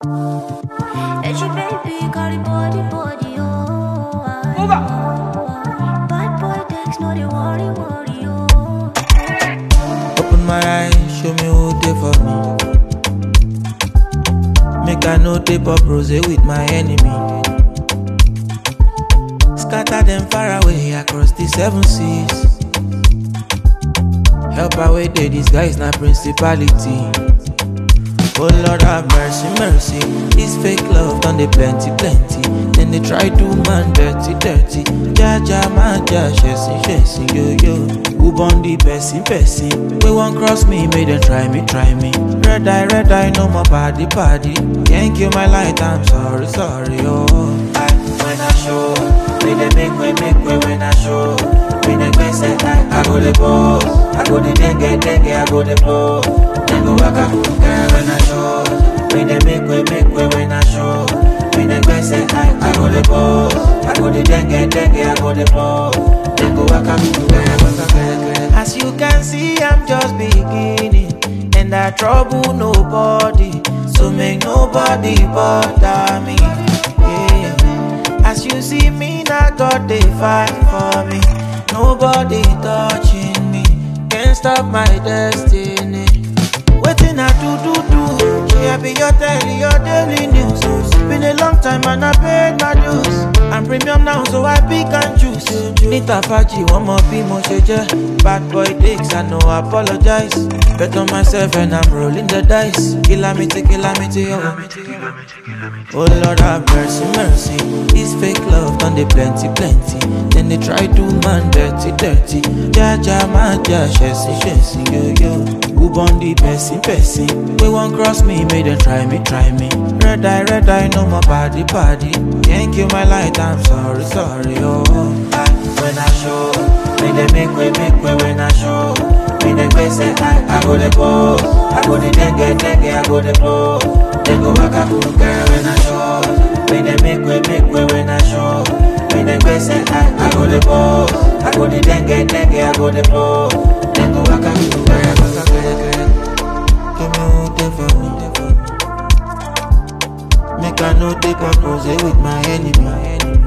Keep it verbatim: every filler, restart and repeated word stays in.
And she baby got the body, body, oh. Move up. Bad boy takes no the worry, worry, oh. Open my eyes, show me who they for me. Make I know they pop rose with my enemy. Scatter them far away across the seven seas. Help away there, this guy is not principality. Oh Lord have mercy, mercy. This fake love done they plenty, plenty. Then they try to man dirty, dirty. Ja ja man ja, chasing, chasing, yo yo. Who born the person, person? We won't cross me, make them try me, try me. Red eye, red eye, no more party, party. Can't kill my light, I'm sorry, sorry, oh. I, when I show, they they make way, make way when I show. When they go say I, I go the pose, I go the dengue, dengue, I go the blow. Then go back up, girl when I show. When they make way, make way when I show. When they go say I, I go the pose, I go the dengue, dengue, I go the blow. Then go back up, girl, back up, girl, girl. As you can see, I'm just beginning, and I trouble nobody, so make nobody bother me. Yeah. As you see me, now God they fight for me. Nobody touching me, can't stop my destiny. Waiting I do do do, she be your daily, your daily news. Been a long time and I paid my dues. I'm premium now, so I pick and choose. Nita Faji, one more be more shaja. Bad boy dicks, I know I apologize. Bet on myself and I'm rolling the dice. Kilamity, kilamity, oh. Oh Lord have mercy, mercy. This fake love done they plenty, plenty. Then they try to man dirty, dirty. Ja ja man ja, chasing, chasing, yo yo. Who born the person, person? We won't cross me, make them try me, try me. Red eye, red eye, no more party, party. Can't kill my light, I'm sorry, sorry, oh. I, when I show, when they make way, make way when I show. When they go say I, I go the pose, I go the dengue, dengue, I go the blow. Then go back up, girl when I show. When they make way, make way when I show. When they go say I, I go the pose, I go the dengue, dengue, I go the blow. Then go back up, girl, back up, girl, girl. Give me who they for me, they for me. Make I know they pop rose with my enemy.